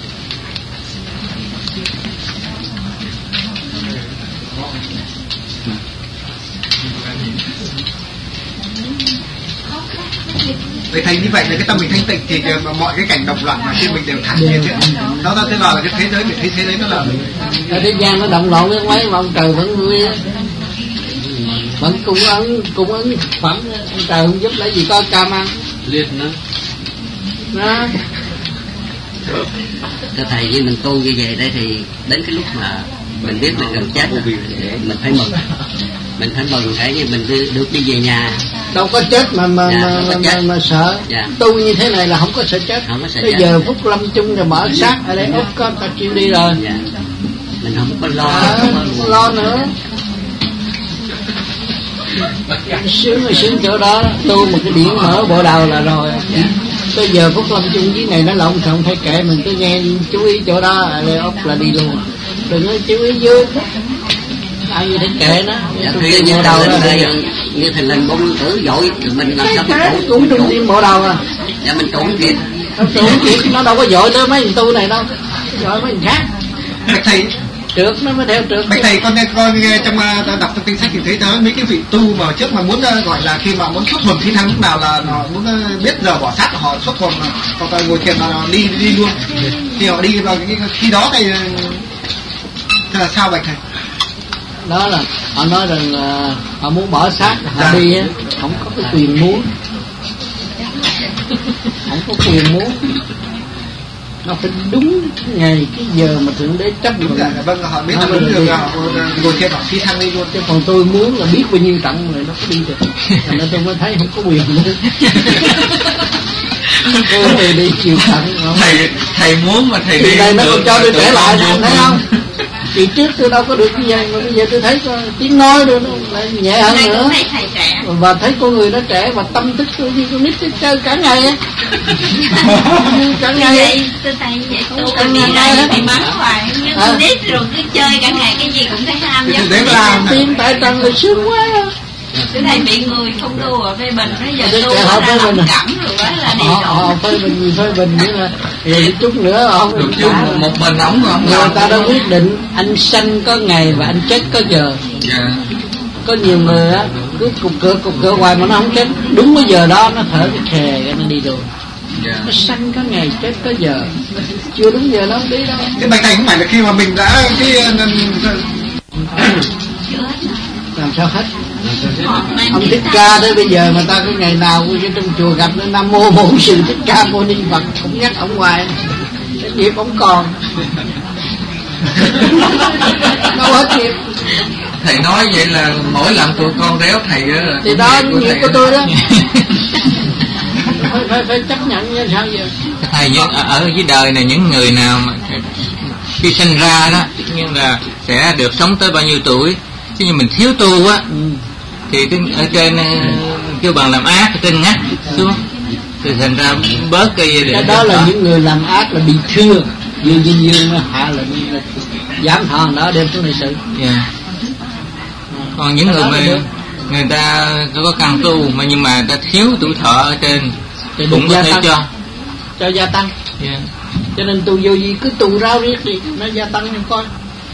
Vậy thầy như vậy là cái tâm mình thanh tịnh thì mọi cái cảnh động loạn mà khi mình đều thẳng như thế. Đó là thế nào là cái thế giới, cái thế, thế giới nó là ở thế gian nó động loạn cái mấy mà ông trời vẫn vui, vẫn cung ứng cung ứng thực phẩm, ông trời không giúp lấy gì có cam ăn liệt nữa. Đó. Thưa thầy, với mình tu như vậy đây thì đến cái lúc mà mình biết mình gần chết rồi, mình phải mừng, mình phải mừng cái như mình được, được đi về nhà. Đâu có chết mà mà, dạ, mà, chết. mà, mà sợ. Dạ. Tu như thế này là không có sợ chết. Không có sợ bây chết. giờ phút lâm chung rồi mở xác ở đây úp có ta chịu đi rồi. Dạ. Mình không có lo, À, không không có có lo nữa. Sướng rồi sướng chỗ đó, tu một cái điển mở bộ đầu là rồi. Dạ. Bây giờ phút lâm chung dưới này nó lộn xộn thấy kệ mình, cứ nghe chú ý chỗ đó là úp là đi luôn, đừng có chú ý dưới. Ai như thế kệ nó. Dạ, khi như bộ đầu đầu đó lên như thầy lên bông tử dội mình làm sao mình trụ cũng trung tim bộ đầu à. Dạ mình trụ kịp. Nó trụ kịp, nó đâu có dội tới mấy thằng tu này đâu, dội mấy thằng khác. Bạch thầy, Trượt nó mới theo trượt. Bạch thầy con coi trong uh, đọc trong kinh sách thì thấy đó mấy cái vị tu mà trước mà muốn uh, gọi là khi mà muốn xuất hồn phi thăng lúc nào là họ muốn uh, biết giờ bỏ xác họ xuất hồn mà hoặc là ngồi thiền là họ đi đi luôn, thì họ đi vào cái khi đó thì uh, là sao Bạch thầy? Đó là họ nói rằng uh, họ muốn bỏ xác họ dạ. đi á, không có cái quyền muốn. Không có quyền muốn, nó phải đúng cái ngày cái giờ mà thượng đế chấp đúng rồi. Vâng, họ biết là đúng được, họ ngồi thiền họ phi thăng đi luôn. Chứ còn tôi muốn là biết bao nhiêu trận rồi nó có đi được, thành ra tôi mới thấy không có quyền nữa. Tôi đi chịu trận. Thầy thầy muốn mà thầy đi đây nó được còn cho tôi trẻ lại nè, thấy không? Kỳ trước tôi đâu có được cái gì mà bây giờ tôi thấy có tiếng nói rồi nó lại nhẹ hơn nữa. Thầy trẻ. Và thấy con người nó trẻ và tâm thức tôi như con nít chơi cả ngày á. Cả ngày. Tôi thấy vậy tôi tôi bị này bị mắng hoài, nhưng con nít rồi cứ chơi cả ngày cái gì cũng thấy ham chứ. Để làm tim tại trần là sướng quá. Tôi thấy bị người không đua ở phê bình, bây giờ tôi ra làm cẩm rồi quá là điều độ. Họ phê bình gì phê bình nữa là rồi chút nữa không được chứ một, một mình ổng không người ta đã quyết định anh sanh có ngày và anh chết có giờ. Dạ. Có nhiều người á cứ cục cửa cục cửa hoài mà nó không chết, đúng cái giờ đó nó thở cái khè cái nó đi rồi. Dạ. Nó sanh có ngày chết có giờ, chưa đúng giờ nó không đi đâu. cái bài này không phải là khi mà mình đã cái làm sao hết. Ông Thích Ca tới bây giờ mà ta cái ngày nào cũng trong chùa gặp nó Nam Mô Bổn Sư Thích Ca Mâu Ni Phật cũng nhắc ông hoài, cái nghiệp ông còn đâu hết nghiệp. Thầy nói vậy là mỗi lần tụi con réo thầy đó là thì đó nghiệp của, của tôi đó. phải, phải, phải chấp nhận như sao giờ. Thầy ở, ở dưới đời này những người nào mà khi sinh ra đó nhưng là sẽ được sống tới bao nhiêu tuổi, chứ như mình thiếu tu á ừ. thì cái, ở trên kêu bằng làm ác trên ngắt xuống thì thành ra bớt cái cái đó là đó. Những người làm ác là bị thương dương dương dương hạ là giảm thòn đó đem xuống này sự. Yeah. Còn những người mà người ta có căn tu mà nhưng mà ta thiếu tuổi thọ ở trên thì cũng có thể tăng. cho cho gia tăng. Yeah. Cho nên tu vô gì cứ tu rau riết đi nó gia tăng cho coi.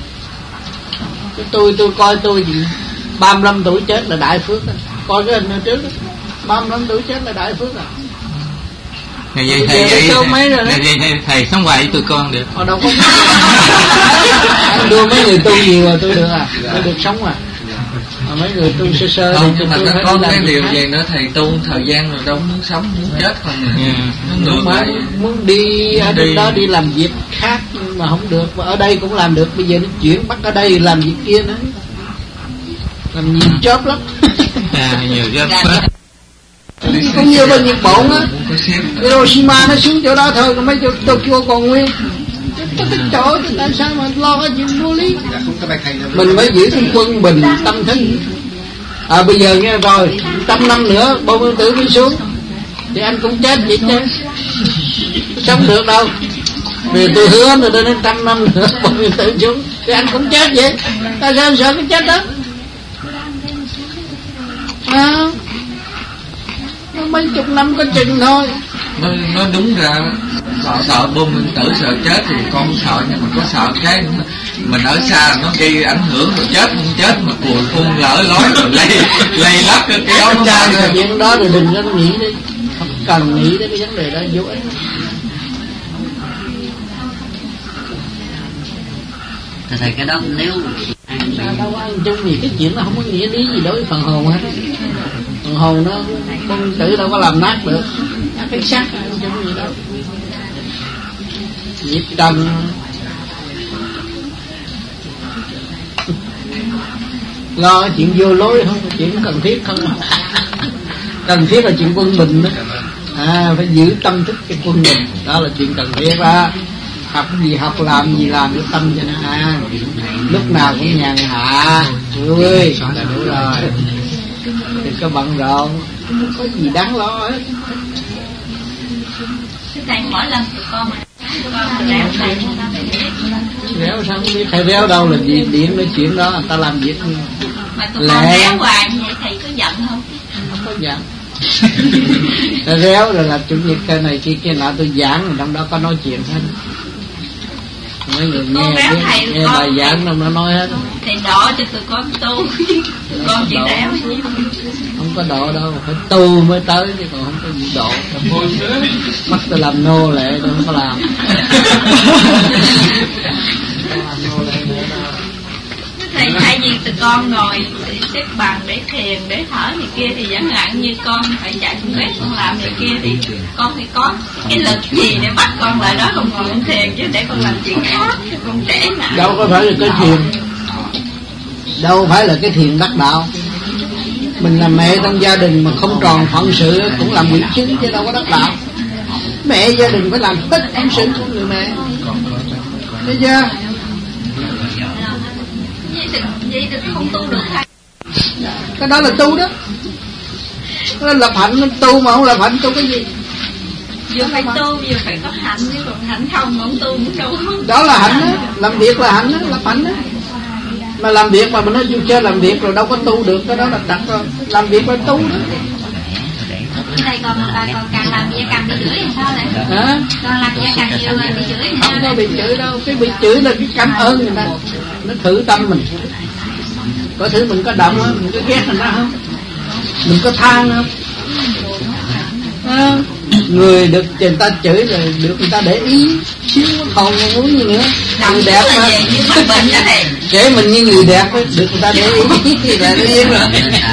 Tôi tôi coi tôi gì ba mươi lăm tuổi chết là đại phước đó. Coi cái hình ở trước đó. ba mươi lăm tuổi chết là đại phước à. Này vậy thầy vậy thầy, thầy, thầy, thầy, thầy sống hoài với tụi con được. Ờ đâu có. Anh đưa mấy người tu nhiều rồi tôi được à, tôi được sống à. Mà mấy người tu sơ sơ không, nhưng mà nó có cái điều gì nữa thầy tu thời gian rồi đâu muốn sống muốn chết không à. Yeah. Nó ngược lại muốn đi ở trên đó đi làm việc khác nhưng mà không được, và ở đây cũng làm được, bây giờ nó chuyển bắt ở đây làm việc kia nữa, làm nhiều job lắm. À, nhiều job. Cũng như bên Nhật Bản á, Hiroshima nó xuống chỗ đó thôi, còn mấy chỗ Tokyo còn nguyên. Có cái chỗ thì tại sao mà lo cái chuyện vô lý. Mình mới giữ cái quân bình tâm thức. À bây giờ nghe rồi, trăm năm nữa Bồ Nguyên Tử mới xuống thì anh cũng chết vậy chứ, sống được đâu. Vì tôi hứa rồi đến trăm năm nữa Bồ Nguyên Tử xuống thì anh cũng chết vậy. Tại sao anh sợ cái chết đó? À, nó mấy chục năm có chừng thôi. Nó, nó đúng ra sợ sợ Bồ Nguyên Tử sợ chết thì con không sợ, nhưng mà có sợ cái mình ở xa nó gây ảnh hưởng rồi chết không chết mà cuồng phun lỡ lói rồi lây lây lắc cái cái áo cha rồi chuyện đó rồi đừng có nghĩ đi, không cần nghĩ đến cái vấn đề đó vô ích. Thầy cái đó nếu ăn đâu có ăn chung vì cái chuyện nó không có nghĩa lý gì đối với phần hồn hết. Phần hồn nó con tử đâu có làm nát được, cái xác ăn chung gì đâu. Nghiệp trần lo chuyện vô lối không, chuyện cần thiết không. Cần thiết là chuyện quân bình đó. À, phải giữ tâm thức cái quân bình, đó là chuyện cần thiết đó. Học gì học, làm gì làm cái tâm cho nó an, lúc nào cũng nhàn hạ vui là đủ rồi. Đừng có bận rộn, không có gì đáng lo hết. Thầy mỗi lần tụi con mà tụi con réo thầy không ta phải biết. Réo sao không biết, thầy réo đâu là gì, điện nói chuyện đó người ta làm việc mà tụi con réo hoài như vậy thầy có giận không? Không có giận. Thầy réo rồi là chủ nhật cái này kia kia nọ tôi giảng rồi trong đó có nói chuyện hết. Mấy người nghe biết, nghe bài giảng đâu nó nói hết. Thầy độ cho tụi con tu, tụi con chỉ réo. Không có độ đâu, phải tu mới tới chứ còn không có gì độ. Bắt tôi làm nô lệ tôi không có làm. Làm nô lệ nữa đâu. Thầy Thay vì tụi con ngồi xếp bằng để thiền, để thở này kia, thì chẳng hạn như con phải chạy xuống bếp con làm này kia, thì con phải có cái lực gì để bắt con lại đó, con ngồi con thiền, chứ để con làm chuyện khác con trẻ mà. Đâu có phải là cái thiền, đâu phải là cái thiền đắc đạo. Mình là mẹ trong gia đình mà không tròn phận sự cũng làm nguyện chứng chứ đâu có đắc đạo. Mẹ gia đình phải làm hết phận sự của người mẹ, thấy chưa? Vậy thì không tu được hay? Cái đó là tu đó, nó lập hạnh, nó tu mà không lập hạnh tu cái gì? Vừa phải tu vừa phải có hạnh, chứ còn hạnh không mà không tu cũng đâu. Đó là hạnh đó, làm việc là hạnh đó, lập hạnh đó. Mà làm việc mà mình nói vui chơi làm việc rồi đâu có tu được, cái đó là đặt rồi. Làm việc là tu đó. Đây còn còn càng làm việc càng bị chửi làm sao này? Hả? Còn làm việc càng nhiều bị chửi làm sao? Không có bị chửi đâu, cái bị chửi là cái cảm ơn người ta. Nó thử tâm mình. Có thứ mình có động không? Mình có ghét người ta không? Mình có than không? À, người được người ta chửi rồi được người ta để ý, xíu còn muốn gì nữa. Người đẹp mà kể mình như người đẹp ấy, được người ta để ý là nó yên rồi.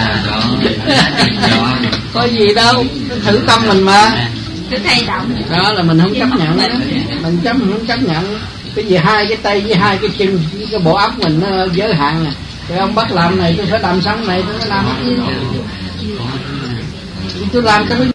Có gì đâu, thử tâm mình mà. Cứ thay động. Đó là mình không chấp nhận đó. Mình chấp mình không chấp nhận. Cái gì hai cái tay với hai cái chân, cái bộ óc mình nó giới hạn nè. Cái ông bắt làm này tôi phải làm xong này tôi phải làm. Tôi làm cái